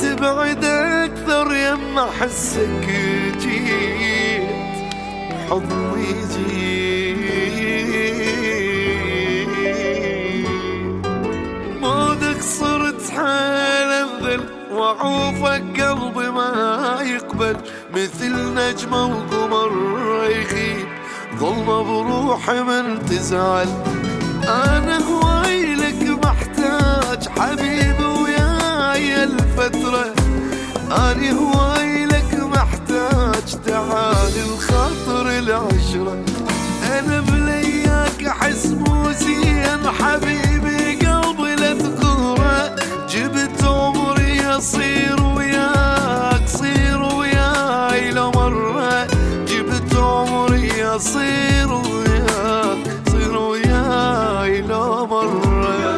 تبعد اكثر يما احسك جيت حضني جيت مودك صرت حال انذل وعوفك قلبي ما يقبل مثل نجمة وقمر يغيب ظلمة بروحي من تزعل انا هواي لك محتاج حبيبي وياي الفترة انا هواي لك محتاج تعالي الخاطر العشرة انا بلياك احس مو زين حبيبي قلبي لا تقهره جبت عمري اصير وياك صير وياي لو مرة جبت عمري اصير وياك صير وياي لو مرة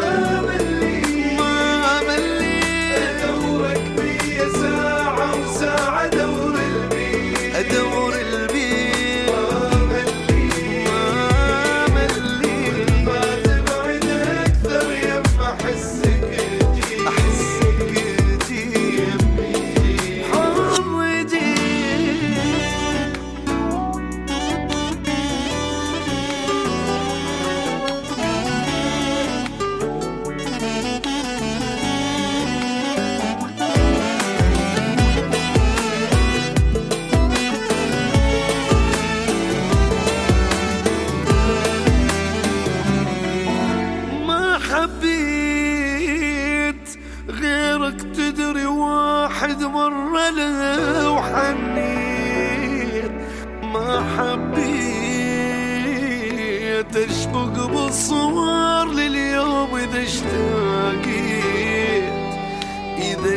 أدور البيت ما ملي ما تبعد أكثر يما أحسك جيت أحسك جيت حضني جيت حبيت غيرك تدري واحد مرة له حنيت ما حبيت اشبق بالصور لليوم اذا اشتاقيت اذا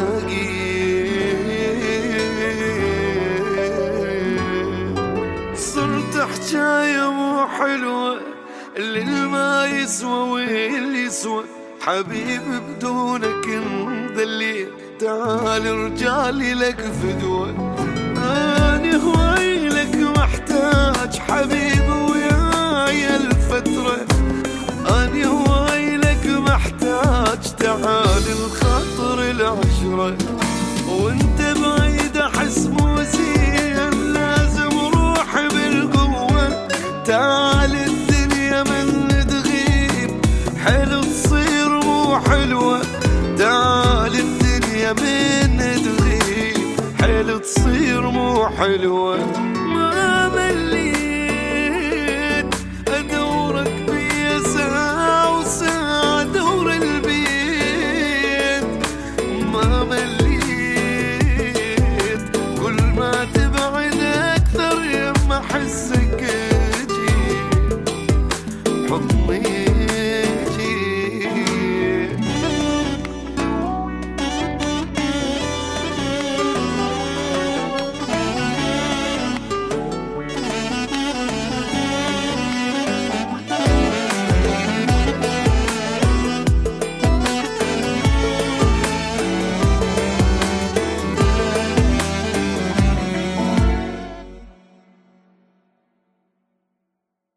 اشتاقيت صرت حكاية مو حلوة اللي ما يسوى واللي يسوى حبيبي بدونك انذليت تعال رجالي لك فدوة أنا هواي لك محتاج حبيبي وياي الفترة أنا هواي لك محتاج تعال الخاطر العشرة وانت بعيد أحس مو زين لازم روحي بالقوة تعال من تغيب حلو تصير مو حلوة تعال الدنيا من تغيب حلو تصير مو حلوة